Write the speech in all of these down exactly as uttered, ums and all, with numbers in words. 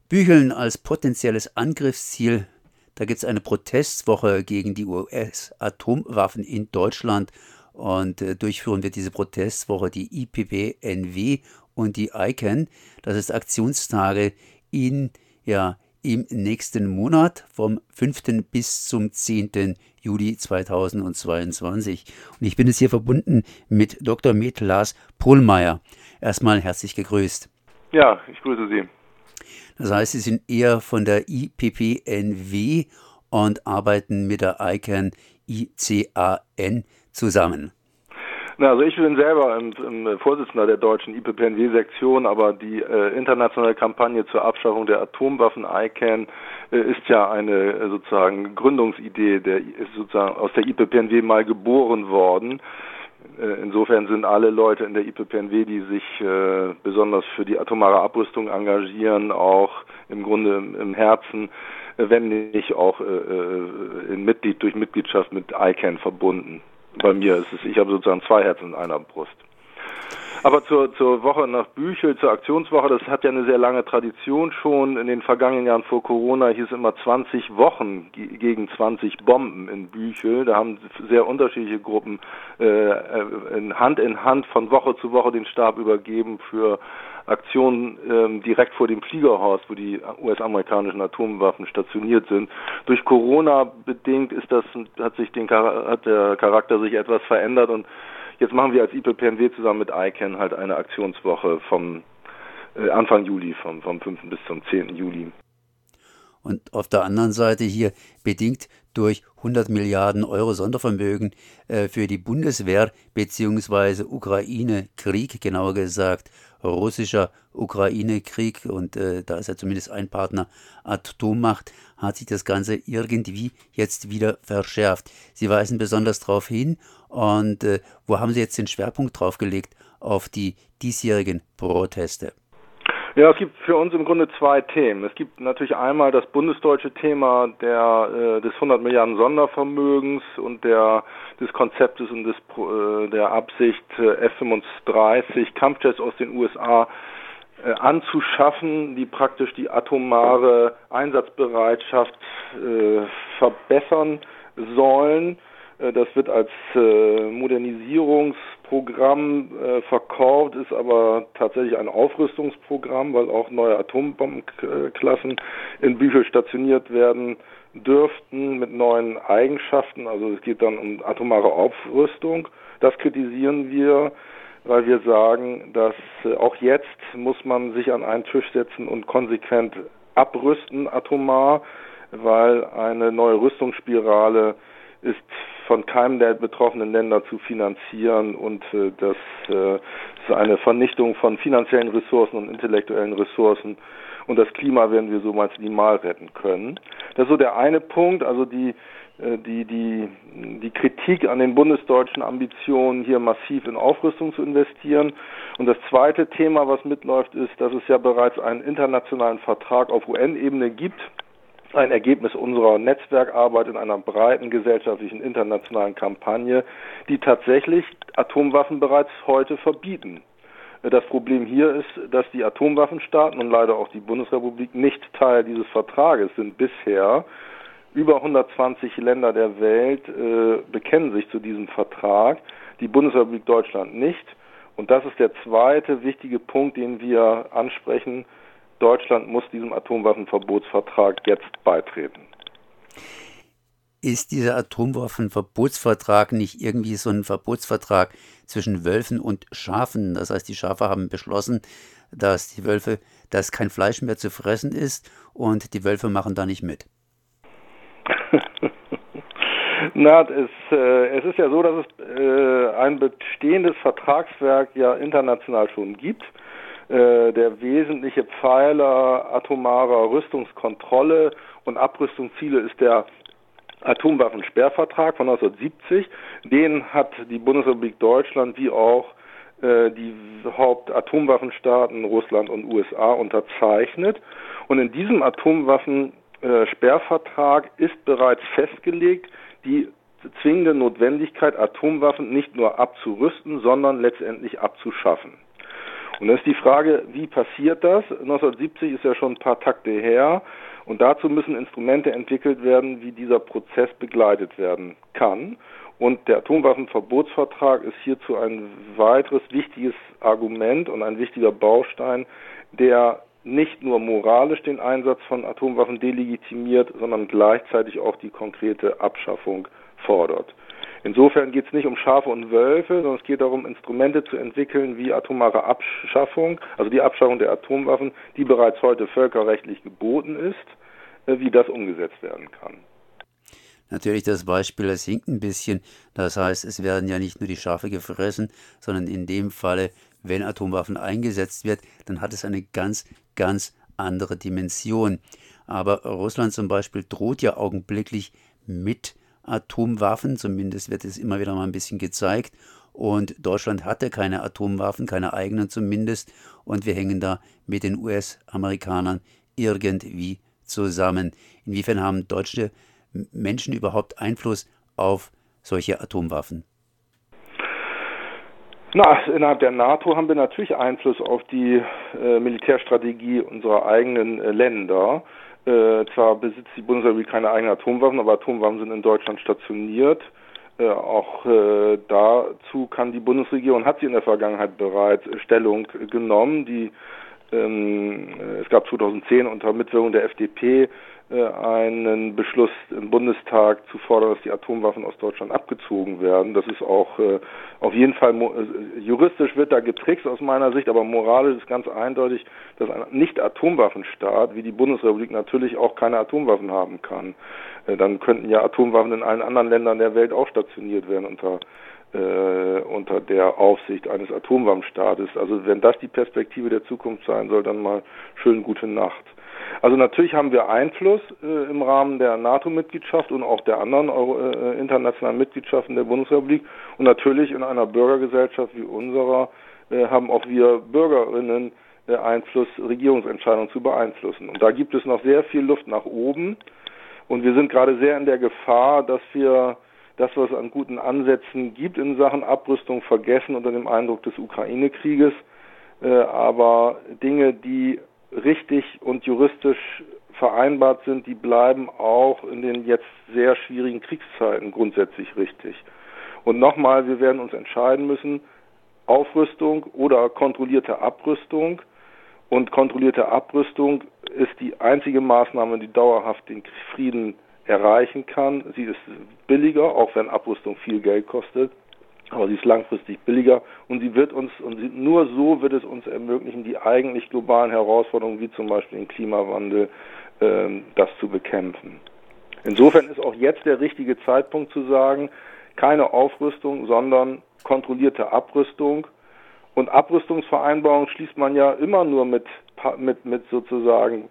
Bücheln als potenzielles Angriffsziel. Da gibt es eine Protestwoche gegen die U S-Atomwaffen in Deutschland und äh, durchführen wir diese Protestwoche die I P P N W und die I C A N. Das ist Aktionstage in, ja, im nächsten Monat vom fünften bis zum zehnten Juli zweitausendzweiundzwanzig. Und ich bin jetzt hier verbunden mit Doktor Med Lars Pohlmeier. Erstmal herzlich gegrüßt. Ja, ich grüße Sie. Das heißt, Sie sind eher von der I P P N W und arbeiten mit der I C A N I C A N zusammen. Na, also ich bin selber im, im Vorsitzender der deutschen I P P N W-Sektion, aber die äh, internationale Kampagne zur Abschaffung der Atomwaffen I C A N äh, ist ja eine äh, sozusagen Gründungsidee, der ist sozusagen aus der I P P N W mal geboren worden. Insofern sind alle Leute in der I P P N W, die sich äh, besonders für die atomare Abrüstung engagieren, auch im Grunde im, im Herzen, äh, wenn nicht auch äh, in Mitglied durch Mitgliedschaft mit I C A N verbunden. Bei mir ist es, ich habe sozusagen zwei Herzen in einer Brust. Aber zur, zur Woche nach Büchel, zur Aktionswoche, das hat ja eine sehr lange Tradition schon. In den vergangenen Jahren vor Corona hieß es immer zwanzig Wochen gegen zwanzig Bomben in Büchel. Da haben sehr unterschiedliche Gruppen äh, in Hand in Hand von Woche zu Woche den Stab übergeben für Aktionen ähm, direkt vor dem Fliegerhorst, wo die U S-amerikanischen Atomwaffen stationiert sind. Durch Corona bedingt ist das, hat sich den, hat der Charakter sich etwas verändert und jetzt machen wir als I P P N W zusammen mit I C A N halt eine Aktionswoche vom äh, Anfang Juli, vom, vom fünften bis zum zehnten Juli. Und auf der anderen Seite hier bedingt durch hundert Milliarden Euro Sondervermögen äh, für die Bundeswehr bzw. Ukraine-Krieg, genauer gesagt russischer Ukraine-Krieg, und äh, da ist ja zumindest ein Partner Atommacht, hat sich das Ganze irgendwie jetzt wieder verschärft. Sie weisen besonders darauf hin, und äh, wo haben Sie jetzt den Schwerpunkt drauf gelegt? Auf die diesjährigen Proteste. Ja, es gibt für uns im Grunde zwei Themen. Es gibt natürlich einmal das bundesdeutsche Thema der, äh, des hundert Milliarden Sondervermögens und der, des Konzeptes und des, äh, der Absicht, äh, F fünfunddreißig Kampfjets aus den U S A äh, anzuschaffen, die praktisch die atomare Einsatzbereitschaft äh, verbessern sollen. Das wird als äh, Modernisierungsprogramm äh, verkauft, ist aber tatsächlich ein Aufrüstungsprogramm, weil auch neue Atombombenklassen in Büchel stationiert werden dürften mit neuen Eigenschaften. Also es geht dann um atomare Aufrüstung. Das kritisieren wir, weil wir sagen, dass äh, auch jetzt muss man sich an einen Tisch setzen und konsequent abrüsten atomar, weil eine neue Rüstungsspirale ist von keinem der betroffenen Länder zu finanzieren, und äh, das äh, ist eine Vernichtung von finanziellen Ressourcen und intellektuellen Ressourcen, und das Klima werden wir so mal minimal retten können. Das ist so der eine Punkt, also die äh, die die die Kritik an den bundesdeutschen Ambitionen, hier massiv in Aufrüstung zu investieren. Und das zweite Thema, was mitläuft, ist, dass es ja bereits einen internationalen Vertrag auf U N-Ebene gibt, ein Ergebnis unserer Netzwerkarbeit in einer breiten gesellschaftlichen internationalen Kampagne, die tatsächlich Atomwaffen bereits heute verbieten. Das Problem hier ist, dass die Atomwaffenstaaten und leider auch die Bundesrepublik nicht Teil dieses Vertrages sind bisher. Über hundertzwanzig Länder der Welt äh, bekennen sich zu diesem Vertrag, die Bundesrepublik Deutschland nicht. Und das ist der zweite wichtige Punkt, den wir ansprechen. Deutschland muss diesem Atomwaffenverbotsvertrag jetzt beitreten. Ist dieser Atomwaffenverbotsvertrag nicht irgendwie so ein Verbotsvertrag zwischen Wölfen und Schafen? Das heißt, die Schafe haben beschlossen, dass die Wölfe, dass kein Fleisch mehr zu fressen ist, und die Wölfe machen da nicht mit. Na, es, äh, es ist ja so, dass es äh, ein bestehendes Vertragswerk ja international schon gibt. Der wesentliche Pfeiler atomarer Rüstungskontrolle und Abrüstungsziele ist der Atomwaffensperrvertrag von neunzehnhundertsiebzig. Den hat die Bundesrepublik Deutschland wie auch äh, die Hauptatomwaffenstaaten Russland und U S A unterzeichnet. Und in diesem Atomwaffensperrvertrag ist bereits festgelegt, die zwingende Notwendigkeit, Atomwaffen nicht nur abzurüsten, sondern letztendlich abzuschaffen. Und dann ist die Frage, wie passiert das? neunzehnhundertsiebzig ist ja schon ein paar Takte her. Und dazu müssen Instrumente entwickelt werden, wie dieser Prozess begleitet werden kann. Und der Atomwaffenverbotsvertrag ist hierzu ein weiteres wichtiges Argument und ein wichtiger Baustein, der nicht nur moralisch den Einsatz von Atomwaffen delegitimiert, sondern gleichzeitig auch die konkrete Abschaffung fordert. Insofern geht es nicht um Schafe und Wölfe, sondern es geht darum, Instrumente zu entwickeln wie atomare Abschaffung, also die Abschaffung der Atomwaffen, die bereits heute völkerrechtlich geboten ist, wie das umgesetzt werden kann. Natürlich, das Beispiel, das hinkt ein bisschen. Das heißt, es werden ja nicht nur die Schafe gefressen, sondern in dem Falle, wenn Atomwaffen eingesetzt wird, dann hat es eine ganz, ganz andere Dimension. Aber Russland zum Beispiel droht ja augenblicklich mit Atomwaffen, zumindest wird es immer wieder mal ein bisschen gezeigt. Und Deutschland hatte keine Atomwaffen, keine eigenen zumindest. Und wir hängen da mit den U S-Amerikanern irgendwie zusammen. Inwiefern haben deutsche Menschen überhaupt Einfluss auf solche Atomwaffen? Na, innerhalb der NATO haben wir natürlich Einfluss auf die äh, Militärstrategie unserer eigenen äh, Länder. Äh, zwar besitzt die Bundesrepublik keine eigenen Atomwaffen, aber Atomwaffen sind in Deutschland stationiert. Äh, auch äh, dazu kann die Bundesregierung, hat sie in der Vergangenheit bereits äh, Stellung genommen. Die, ähm, es gab zweitausendzehn unter Mitwirkung der F D P äh, einen Beschluss im Bundestag zu fordern, dass die Atomwaffen aus Deutschland abgezogen werden. Das ist auch äh, auf jeden Fall, äh, juristisch wird da getrickst aus meiner Sicht, aber moralisch ist ganz eindeutig, dass ein Nicht-Atomwaffenstaat wie die Bundesrepublik natürlich auch keine Atomwaffen haben kann. Äh, dann könnten ja Atomwaffen in allen anderen Ländern der Welt auch stationiert werden unter Äh, unter der Aufsicht eines Atomwaffenstaates. Also wenn das die Perspektive der Zukunft sein soll, dann mal schön gute Nacht. Also natürlich haben wir Einfluss äh, im Rahmen der NATO-Mitgliedschaft und auch der anderen Euro, äh, internationalen Mitgliedschaften der Bundesrepublik. Und natürlich in einer Bürgergesellschaft wie unserer äh, haben auch wir Bürgerinnen äh, Einfluss, Regierungsentscheidungen zu beeinflussen. Und da gibt es noch sehr viel Luft nach oben. Und wir sind gerade sehr in der Gefahr, dass wir das, was es an guten Ansätzen gibt in Sachen Abrüstung, vergessen unter dem Eindruck des Ukraine-Krieges. Äh, aber Dinge, die richtig und juristisch vereinbart sind, die bleiben auch in den jetzt sehr schwierigen Kriegszeiten grundsätzlich richtig. Und nochmal, wir werden uns entscheiden müssen, Aufrüstung oder kontrollierte Abrüstung. Und kontrollierte Abrüstung ist die einzige Maßnahme, die dauerhaft den Frieden erreichen kann. Sie ist billiger, auch wenn Abrüstung viel Geld kostet, aber sie ist langfristig billiger und sie wird uns, und sie, nur so wird es uns ermöglichen, die eigentlich globalen Herausforderungen, wie zum Beispiel den Klimawandel, äh, das zu bekämpfen. Insofern ist auch jetzt der richtige Zeitpunkt zu sagen, keine Aufrüstung, sondern kontrollierte Abrüstung. Und Abrüstungsvereinbarungen schließt man ja immer nur mit, mit, mit sozusagen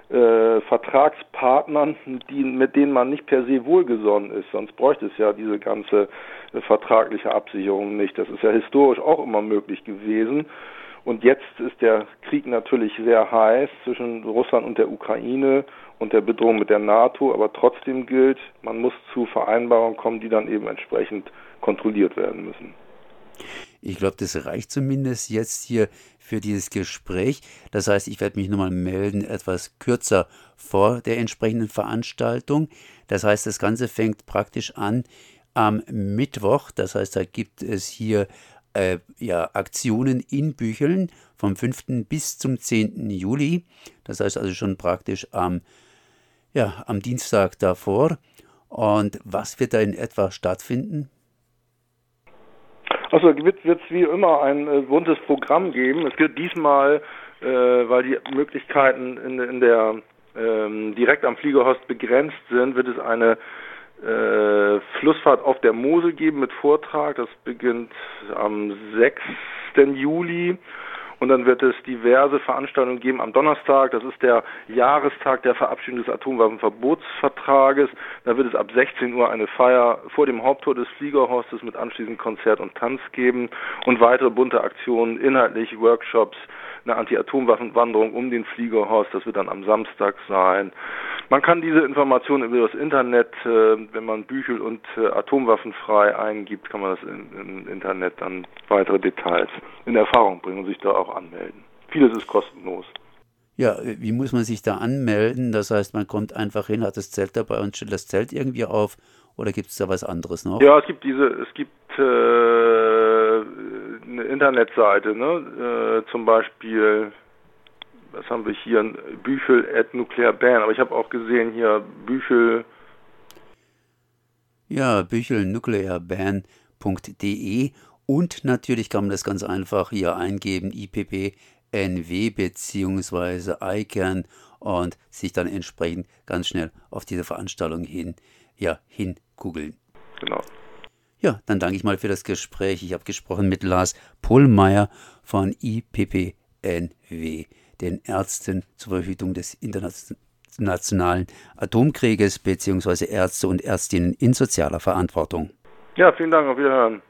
Äh, Vertragspartnern, die, mit denen man nicht per se wohlgesonnen ist. Sonst bräuchte es ja diese ganze äh, vertragliche Absicherung nicht. Das ist ja historisch auch immer möglich gewesen. Und jetzt ist der Krieg natürlich sehr heiß zwischen Russland und der Ukraine und der Bedrohung mit der NATO. Aber trotzdem gilt, man muss zu Vereinbarungen kommen, die dann eben entsprechend kontrolliert werden müssen. Ich glaube, das reicht zumindest jetzt hier für dieses Gespräch. Das heißt, ich werde mich nochmal melden, etwas kürzer vor der entsprechenden Veranstaltung. Das heißt, das Ganze fängt praktisch an am Mittwoch. Das heißt, da gibt es hier äh, ja, Aktionen in Bücheln vom fünften bis zum zehnten Juli. Das heißt also schon praktisch am, ja, am Dienstag davor. Und was wird da in etwa stattfinden? Also wird es wie immer ein äh, buntes Programm geben. Es wird diesmal, äh, weil die Möglichkeiten in, in der ähm, direkt am Fliegerhorst begrenzt sind, wird es eine äh, Flussfahrt auf der Mosel geben mit Vortrag. Das beginnt am sechsten Juli. Und dann wird es diverse Veranstaltungen geben am Donnerstag. Das ist der Jahrestag der Verabschiedung des Atomwaffenverbotsvertrages. Da wird es ab sechzehn Uhr eine Feier vor dem Haupttor des Fliegerhorstes mit anschließend Konzert und Tanz geben und weitere bunte Aktionen, inhaltlich Workshops, eine Anti-Atomwaffenwanderung um den Fliegerhorst. Das wird dann am Samstag sein. Man kann diese Informationen über das Internet, äh, wenn man Büchel und äh, atomwaffenfrei eingibt, kann man das im, im Internet dann weitere Details in Erfahrung bringen und sich da auch anmelden. Vieles ist kostenlos. Ja, wie muss man sich da anmelden? Das heißt, man kommt einfach hin, hat das Zelt dabei und stellt das Zelt irgendwie auf, oder gibt es da was anderes noch? Ja, es gibt diese, es gibt äh, eine Internetseite, ne? Äh, zum Beispiel, was haben wir hier, Büchel at Nuclear Ban, aber ich habe auch gesehen hier Büchel. Ja, büchel nuclear ban punkt de, und natürlich kann man das ganz einfach hier eingeben, I P B N W bzw. I C A N, und sich dann entsprechend ganz schnell auf diese Veranstaltung hin, ja, hingoogeln. Genau. Ja, dann danke ich mal für das Gespräch. Ich habe gesprochen mit Lars Pohlmeier von I P B N W, den Ärzten zur Verhütung des internationalen Atomkrieges bzw. Ärzte und Ärztinnen in sozialer Verantwortung. Ja, vielen Dank, auf Wiederhören.